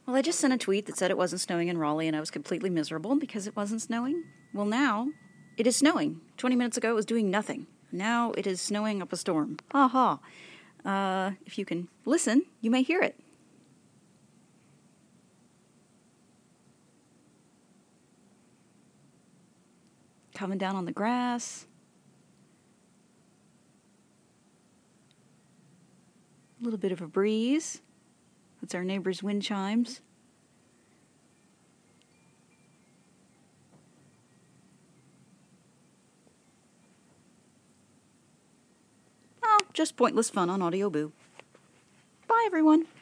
Well, I just sent a tweet that said it wasn't snowing in Raleigh and I was completely miserable because it wasn't snowing. Well, now it is snowing. 20 minutes ago it was doing nothing. Now it is snowing up a storm. Ha ha. If you can listen, you may hear it. Coming down on the grass. A little bit of a breeze. That's our neighbor's wind chimes. Oh, just pointless fun on Audio Boo. Bye, everyone.